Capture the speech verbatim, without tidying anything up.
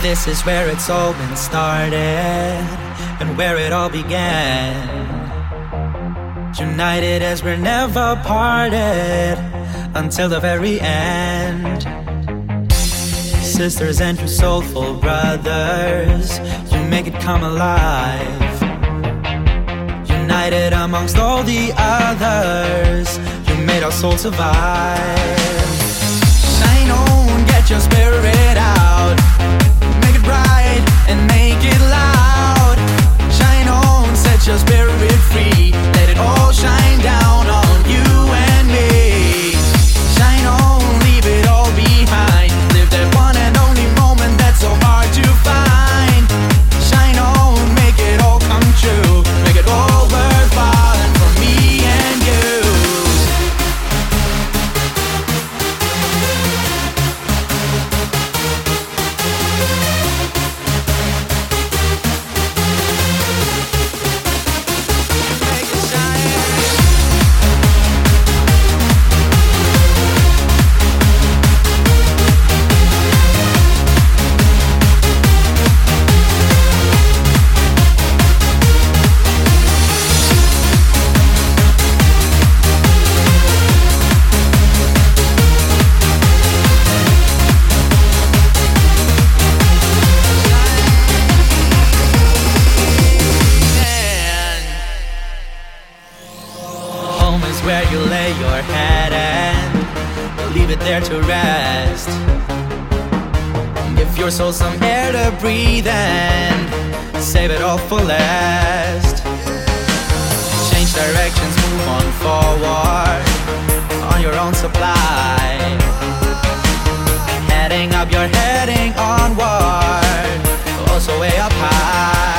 This is where it's all been started and where it all began. United as we're never parted until the very end. Sisters and two soulful brothers, you make it come alive. United amongst all the others, you made our soul survive. Shine on, get your spirit out. Make it bright and make it loud. Shine on, set your spirit free. Let it all shine down on you and me. Shine on, leave it all behind. Live that one and only moment that's so hard to find. Shine on, make it all come true. Make it all worthwhile and for me and you. Where you lay your head and leave it there to rest. Give your soul some air to breathe and save it all for last. Change directions, move on forward on your own supply. Heading up, you're heading onward, also way up high.